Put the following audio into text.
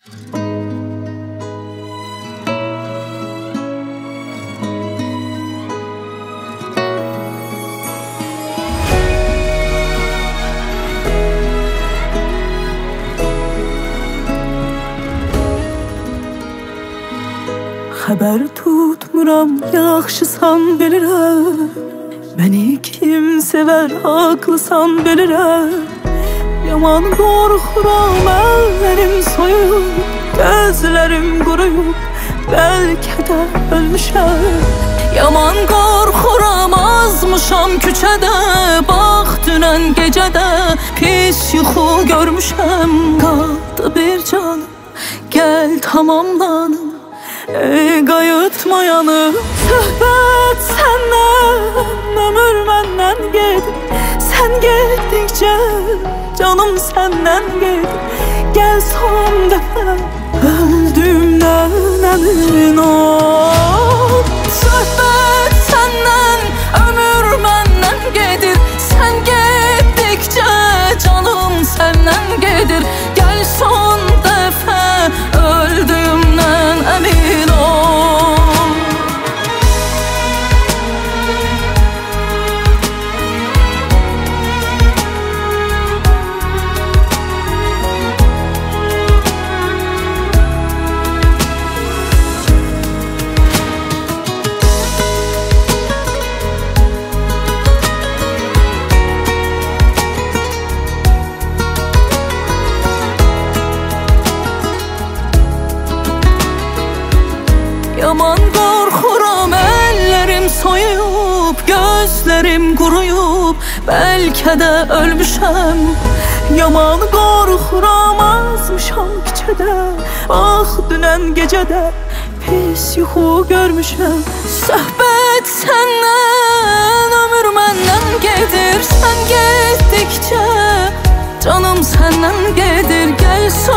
Xəbər tutmuram, yaxşısan bilirəm. Məni kim sevər, haqlısan bilirəm. Yaman qorxuram, əllərim soyub, gözlərim quruyub, bəlkə də ölmüşəm. Yaman qorxuram, azmışam küçədə, bax dünən gecədə pis yuxu görmüşəm. Qaldı bir canım, gəl tamamlanım, qayıtmayanım. Söhbət səndən, ömür məndən gedir. Sən getdikcə canım səndən gedir. Gəl son dəfə öldüyümdən əmin ol. Söhbət səndən, ömür məndən gedir. Sən getdikcə canım səndən gedir. Gəl son dəfə öldüyümdən əmin ol. Yaman qorxuram, əllərim soyub, gözlərim quruyub, bəlkə də ölmüşəm. Yaman qorxuram, azmışam küçədə, bax dünən gecədə pis yuxu görmüşəm. Söhbət səndən, ömür məndən gedir. Sən getdikcə canım səndən gedir. Gəl